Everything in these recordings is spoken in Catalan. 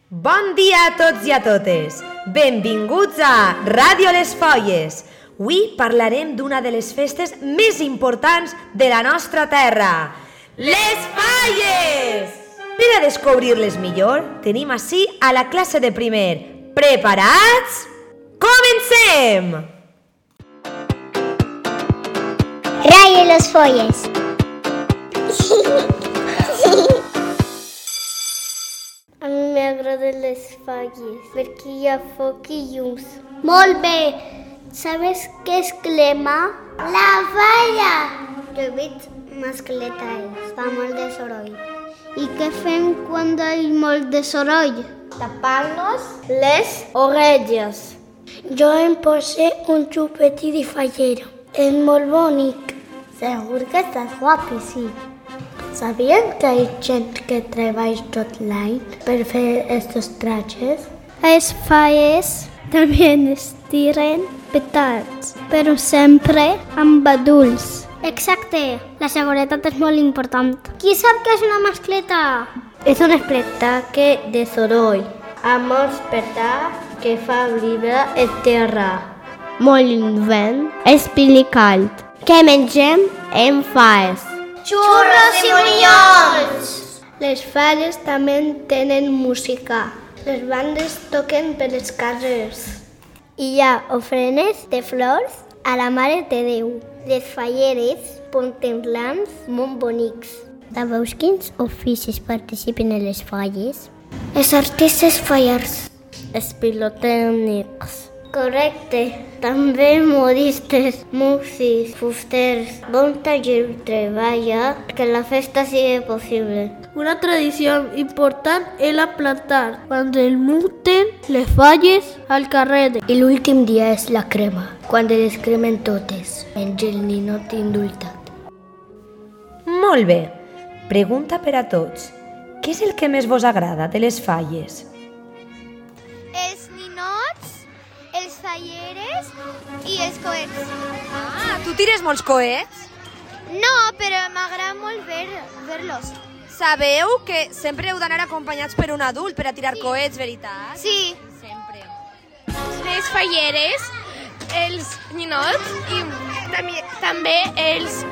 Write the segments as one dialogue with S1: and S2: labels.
S1: Bon dia a tots i a totes! Benvinguts a Ràdio Les Folles! Avui parlarem d'una de les festes més importants de la nostra terra, les Falles! Per a descobrir-les millor, tenim ací a la classe de primer. Preparats? Comencem!
S2: Ràdio Les Folles.
S3: A mi m'agraden les falles perquè hi ha foc i llums.
S2: Molt bé. Sabes què és crema? La falla.
S3: Jo he vist mascleta, fa molt de soroll.
S2: I què fem quan hi ha molt de soroll?
S3: Tapar-nos les orelles.
S2: Jo em poso un xupetí de fallera. És molt bonic.
S3: Segur que estàs guapíssim.
S2: ¿Sabían que hay gent que treballa tot l'any per fer estos trajes?
S3: Les falles també es tiren petards, però sempre amb adults.
S2: Exacte, la seguretat és molt important. Qui sap què és una mascleta?
S3: És un espectacle de soroll, amb un espectacle que fa vibrar el terra. Molt vent, espili cald. Què mengem en falles?
S2: Xurros i bunyols!
S3: Les falles també tenen música. Les bandes toquen per les carrers. Hi ha ofrenes de flors a la Mare de Déu. Les falleres porten rams molt bonics.
S2: Sabeu quins oficis participen a les falles?
S3: Els artistes fallers. Els pilotècnics. Correcte. També modistes, músics, fusters. Bon taller treballa que la festa sigui possible. Una tradició important és la plantar quan es munten les falles al carrer.
S2: I l'últim dia és la crema, quan les cremen totes, menys el ninot indultat.
S1: Molt bé. Pregunta per a tots. Què és el que més vos agrada de les falles?
S4: Els ninots, els falleres i els coets.
S5: Ah, tu tires molts coets?
S4: No, però m'agrada molt ver-los.
S5: Sabeu que sempre heu d'anar acompanyats per un adult per a tirar coets, veritat?
S4: Sí.
S5: Sempre.
S6: Les falleres, els ninots i també els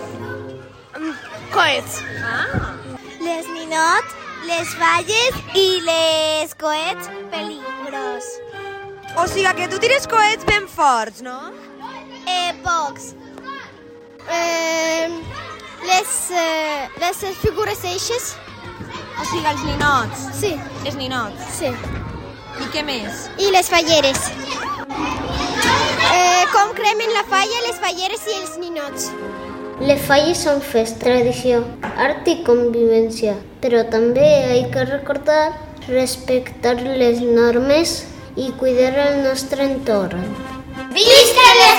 S6: coets.
S5: Ah.
S4: Les ninots, les falles i les coets peligros.
S5: O sigui que tu tires coets ben forts, no?
S4: Pocs. Les figures eixes.
S5: O sigui, els ninots.
S4: Sí.
S5: Els ninots.
S4: Sí.
S5: I què més?
S4: I les falleres. Com cremen la falla, les falleres i els ninots.
S3: Les falles són festa, tradició, art i convivència, però també hay que recordar respectar les normes i cuidar el nostre entorn.
S2: Visca les